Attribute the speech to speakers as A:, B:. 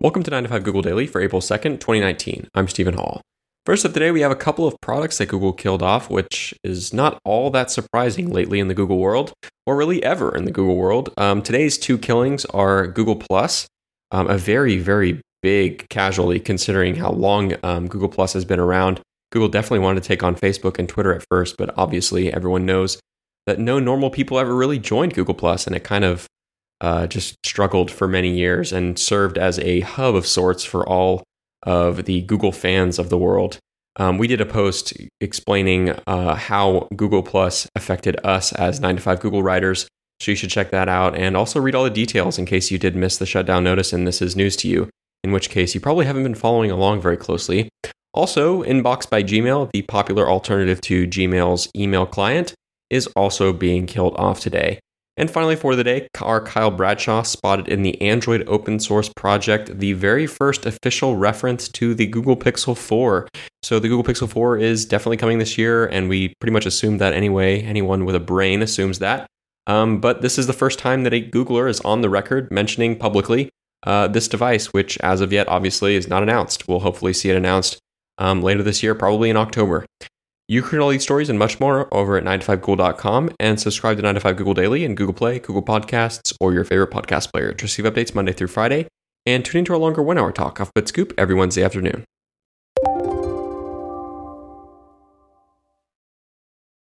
A: Welcome to 9 to 5 Google Daily for April 2nd, 2019. I'm Stephen Hall. First up today, we have a couple of products that Google killed off, which is not all that surprising lately in the Google world, or really ever in the Google world. Today's two killings are Google Plus, a very, very big casualty considering how long Google Plus has been around. Google definitely wanted to take on Facebook and Twitter at first, but obviously everyone knows that no normal people ever really joined Google Plus, and it kind of just struggled for many years and served as a hub of sorts for all of the Google fans of the world. We did a post explaining how Google Plus affected us as 9 to 5 Google writers, so you should check that out and also read all the details in case you did miss the shutdown notice and this is news to you, in which case you probably haven't been following along very closely. Also, Inbox by Gmail, the popular alternative to Gmail's email client, is also being killed off today. And finally for the day, our Kyle Bradshaw spotted in the Android open source project the very first official reference to the Google Pixel 4. So the Google Pixel 4 is definitely coming this year, and we pretty much assumed that anyway. Anyone with a brain assumes that. But this is the first time that a Googler is on the record mentioning publicly this device, which as of yet obviously is not announced. We'll hopefully see it announced later this year, probably in October. You can read all these stories and much more over at 9to5google.com and subscribe to 9 to 5 Google Daily in Google Play, Google Podcasts, or your favorite podcast player to receive updates Monday through Friday, and tune into our longer 1 hour talk off BitScoop every Wednesday afternoon.